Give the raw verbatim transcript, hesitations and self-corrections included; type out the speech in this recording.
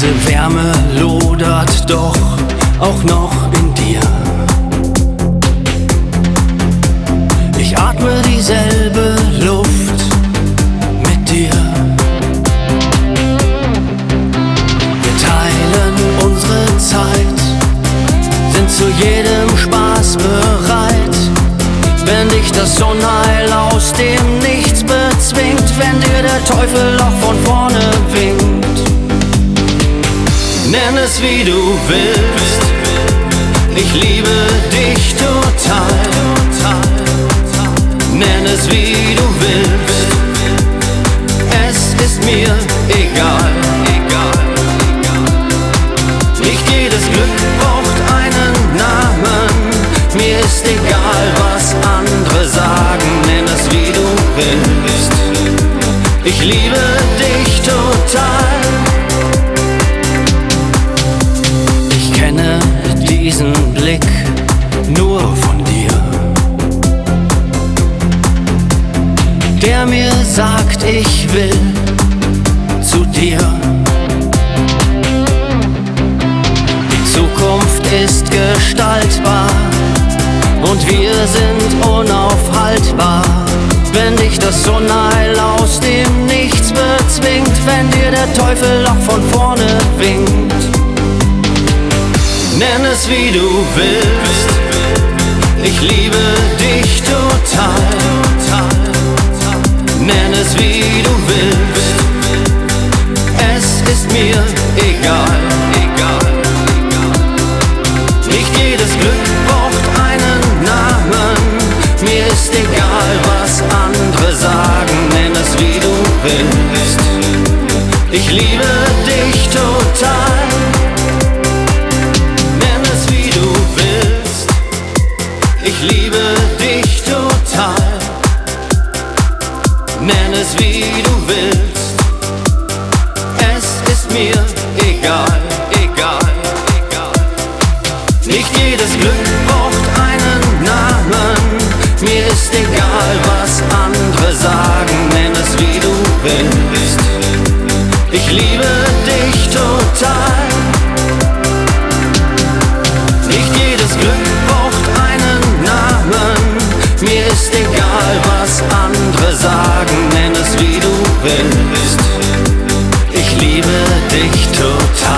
Diese Wärme lodert doch auch noch in dir. Ich atme dieselbe Luft mit dir. Wir teilen unsere Zeit, sind zu jedem Spaß bereit. Wenn dich das Unheil aus dem Nichts bezwingt, wenn dir der Teufel auch von vorne winkt. Nenn es wie du willst, ich liebe dich total. Nenn es wie du willst, es ist mir egal. Nicht jedes Glück braucht einen Namen, mir ist egal, was andere sagen. Nenn es wie du willst, ich liebe dich total. Ich kenne diesen Blick nur von dir, der mir sagt, ich will zu dir. Die Zukunft ist gestaltbar und wir sind unaufhaltbar. Wenn dich das Unheil aus dem Nichts bezwingt, wenn dir der Teufel auch von vorne winkt. Nenn es wie du willst, ich liebe dich total. Nenn es wie du willst, es ist mir egal. Nicht jedes Glück braucht einen Namen, mir ist egal, was andere sagen. Nenn es wie du willst, ich liebe dich total. Nenn es wie du willst, ich liebe dich total. Nenn es wie du willst, es ist mir egal, egal, egal. Nicht jedes Glück braucht einen Namen, mir ist egal, was andere sagen. Nenn es wie du willst, ich liebe dich total. Nicht jedes Glück braucht einen Namen, mir ist egal, was andere sagen. Nenn es wie du willst, ich liebe dich total.